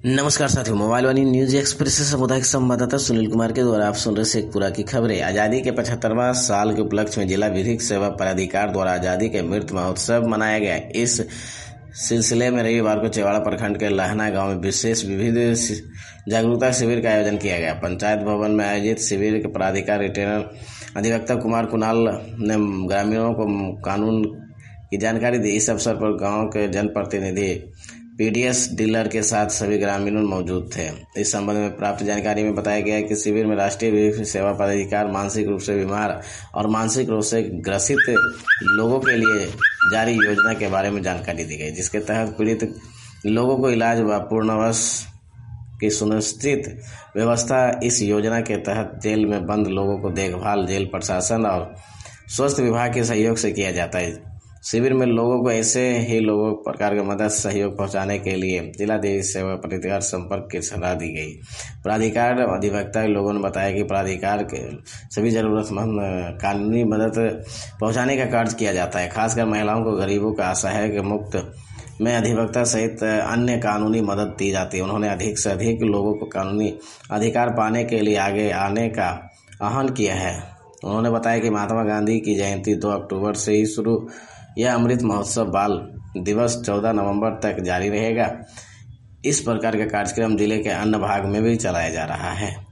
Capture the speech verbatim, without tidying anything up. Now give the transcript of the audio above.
नमस्कार साथियों, मोबाइल वाली न्यूज एक्सप्रेस से सामुदायिक संवाददाता सुनील कुमार के द्वारा आप सुन रहे शेखपुरा की खबरें। आजादी के पचहत्तरवां साल के उपलक्ष्य में जिला विधिक सेवा प्राधिकार द्वारा आजादी के अमृत महोत्सव मनाया गया। इस सिलसिले में रविवार को चेवाड़ा प्रखंड के लहना गांव में विशेष विविध जागरूकता शिविर का आयोजन किया गया। पंचायत भवन में आयोजित शिविर के प्राधिकार रिटेनर अधिवक्ता कुमार कुणाल ने ग्रामीणों को कानून की जानकारी दी। इस अवसर पर गाँव के जनप्रतिनिधि, पीडीएस डीलर के साथ सभी ग्रामीण मौजूद थे। इस संबंध में प्राप्त जानकारी में बताया गया कि शिविर में राष्ट्रीय विधिक सेवा प्राधिकार मानसिक रूप से बीमार और मानसिक रोग से ग्रसित लोगों के लिए जारी योजना के बारे में जानकारी दी गई, जिसके तहत पीड़ित लोगों को इलाज व पूर्णावास की सुनिश्चित व्यवस्था। इस योजना के तहत जेल में बंद लोगों को देखभाल जेल प्रशासन और स्वास्थ्य विभाग के सहयोग से किया जाता है। शिविर में लोगों को ऐसे ही लोगों प्रकार का मदद सहयोग पहुंचाने के लिए जिला विधिक सेवा प्राधिकार संपर्क की सलाह दी गई। प्राधिकार अधिवक्ता लोगों ने बताया कि प्राधिकार के सभी जरूरतमंद कानूनी मदद पहुंचाने का कार्य किया जाता है। खासकर महिलाओं को, गरीबों का असहाय मुक्त में अधिवक्ता सहित अन्य कानूनी मदद दी जाती है। उन्होंने अधिक से अधिक लोगों को कानूनी अधिकार पाने के लिए आगे आने का आह्वान किया है। उन्होंने बताया कि महात्मा गांधी की जयंती दो अक्टूबर से ही शुरू यह अमृत महोत्सव बाल दिवस चौदह नवंबर तक जारी रहेगा। इस प्रकार का कार्यक्रम जिले के अन्य भाग में भी चलाया जा रहा है।